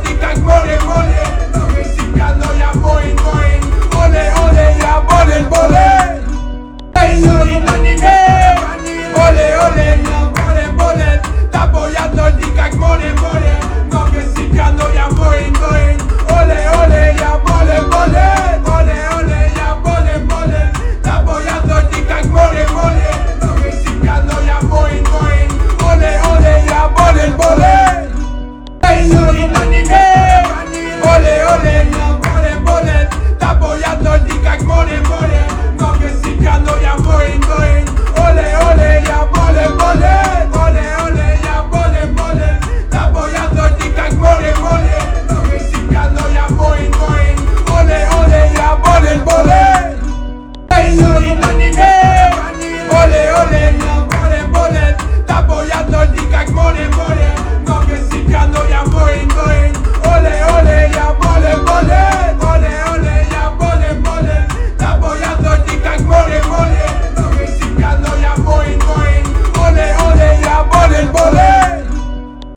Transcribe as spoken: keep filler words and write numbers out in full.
dik jak moje, moje. Nowy sypiano, ja moim, moim. Ole, ole, ja bolę, bolę. Ej, no i no nie wiem. Ole, ole, ja bolę, bolę. Ta boja to dik jak moje, moje. Nowy sypiano, ja moim, moim. Ole, ole, ja bolę, bolę. Ole, ole, ja bolę, bolę. Ta boja to dik jak moje, moje. Nowy sypiano, ja moim, moim. Ole, ole, ja bolę, bolę. Ej, no i no nie wiem. Ole, ole, ja bolę, bolę. Ta boja to dik jak moje, moje. Nowy sypiano, ja moim, moim. Ole, ole, ja bolę, bolę. Ole, ole, ja bolę, bolę. Ta boja to dik jak moje, moje. Nowy sypiano, ja moim, moim. Ole, ole, ja bolę, bolę. Ej, no i no nie wiem. Ole, ole, ja bolę, bolę. Ta boja to dik jak moje, moje.